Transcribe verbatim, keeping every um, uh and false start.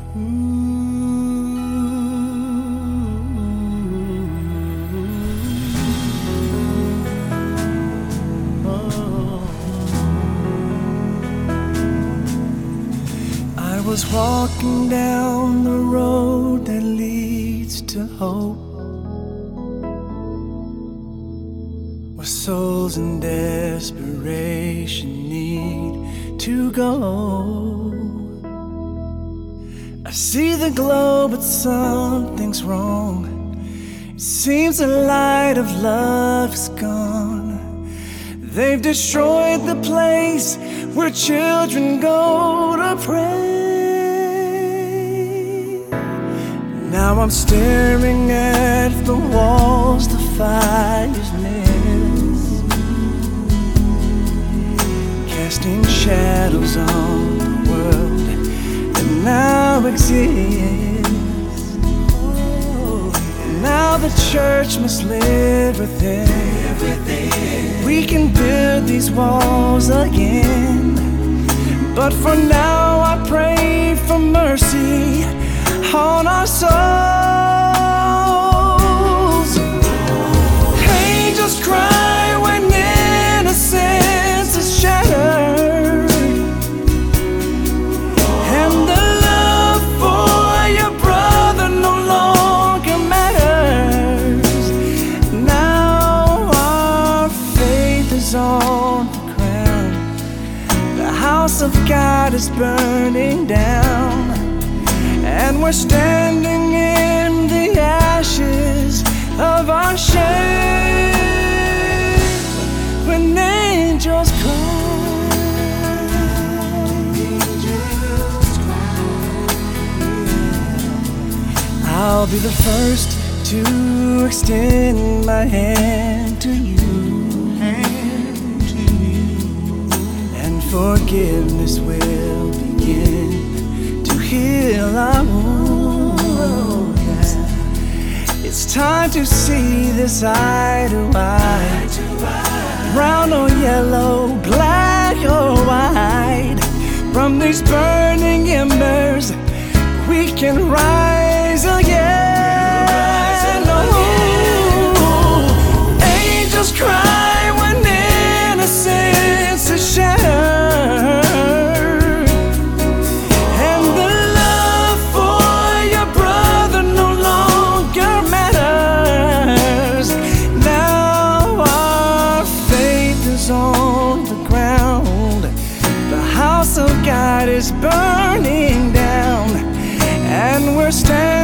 I was walking down the road that leads to hope, where souls in desperation need to go. I see the glow, but something's wrong. It seems the light of love is gone. They've destroyed the place where children go to pray. Now I'm staring at the walls the fire's missed, casting shadows on the world that now exists. And now the church must live within. We can build these walls again, but for now I pray for mercy on our souls. Angels cry when innocence is shattered, and the love for your brother no longer matters. Now our faith is on the ground. The house of God is burning down, and we're standing in the ashes of our shame when angels cry. I'll be the first to extend my hand to you, hand to you, and forgiveness will begin to heal our wounds. It's time to see this eye to eye, brown or yellow, black or white. From these burning embers we can rise again. Oh, angels cry when innocence is shattered, and the love for your brother no longer matters. Now our faith is on the ground. The house of God is burning down, and we're standing